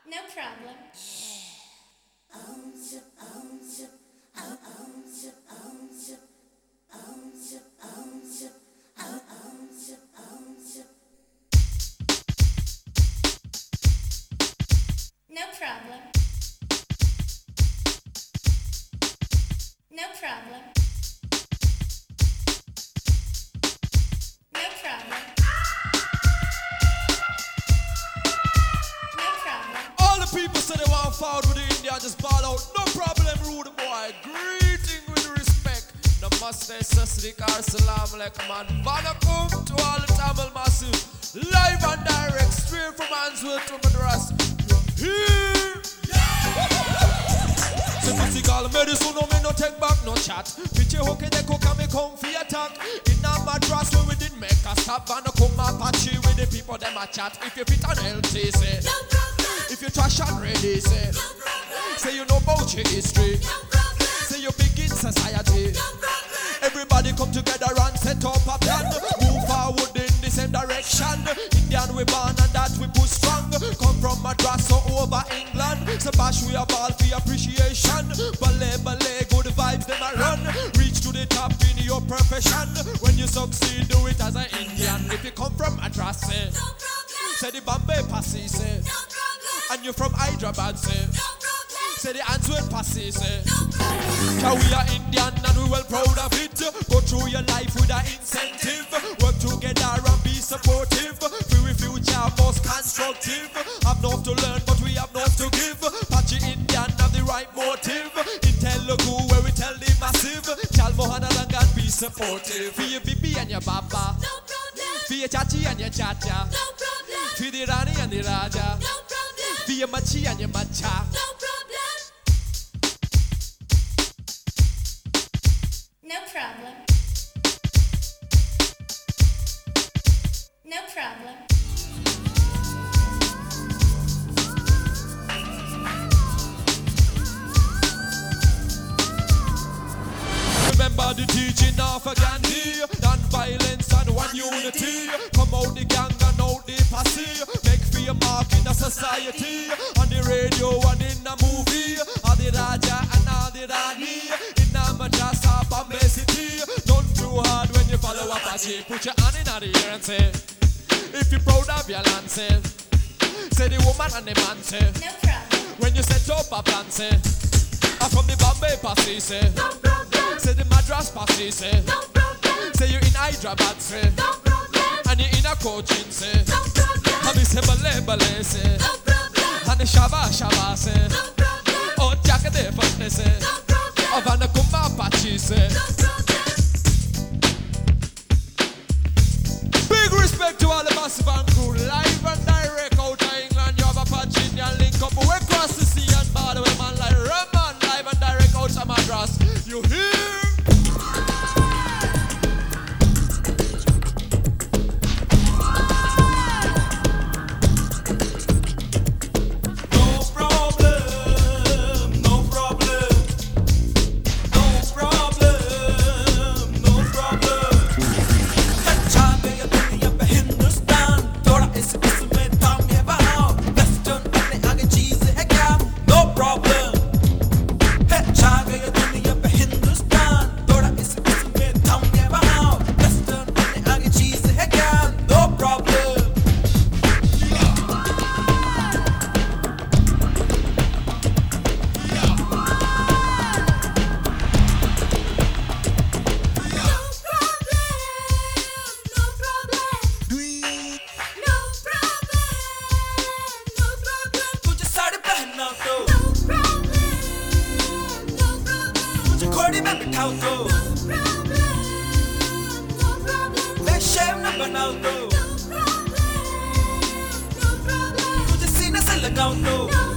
No problem. No problem. No problem. No problem. No problem. All the people say they want forward with the India, just ball out. No problem, rude boy. Greeting with respect. Namaste, Sasrikar, Salam Alaikum, and Vanakum to all the Tamil massive. Live and direct, straight from Answell to Madras. Here! Say pussy call me this no me no take back no chat. Picture okay they cook and me come for attack. In a Madras where we didn't make a stop. And come Apache with the people them a chat. If you fit and healthy say No problem. if you trash and ready say No problem. say you know about your history. No problem. Say you big in society. No problem. Everybody come together and set up a plan. Move forward in the same direction. Indian we born and that we push strong. Come from Madras so over England. So bash we a ball for appreciation. Ballet, ballet, good vibes them a run. Reach to the top in your profession. When you succeed, do it as an Indian. If you come from Madras, say, No problem. say the Bombay Passy, say, No problem. and you from Hyderabad, say, No problem. say the Answell Passy, say. No problem. Cause we are Indian and we well proud of it. Go through your life with an incentive. Work together and be supportive. For we future most constructive. Have enough to learn but we have enough to give. Patchy Indian have the right motive. In Telugu where we tell the massive. Chal Mohana and be supportive. For your bibi and your baba. No problem. For your chachi and your chacha. No problem. For the Rani and the Raja. No problem. For your machi and your macha. No problem. No problem. No problem. Remember the teaching of a Gandhi, non-violence and one unity. Come out the gang and out the posse. Make for your mark in the society. On the radio and in the movie. All the Raja and all the Rani. In the Madras or Bombay City. Don't too hard when you follow Apache. Put your hand in the air and say, if you're proud of your land, say the woman and the man, say. No problem. When you set up a plan, say, I'm from the Bombay Passy, say. No problem. Say the Madras Passy, say. No problem. Say you in Hyderabad, say. No problem. And you in a coaching, say. No problem. And you say Ballet, ballet, say. No problem. And the Shaba, shaba, say. No problem. Oh, Jack de Funny, say. No problem. Oh, Van Kumba Apache, say. No problem. Big respect to all the massive and crew. Live and direct out of England. You have Apache Indian link up. We cross the sea and border with man like Raman. Live and direct out of Madras. You hear? No problem.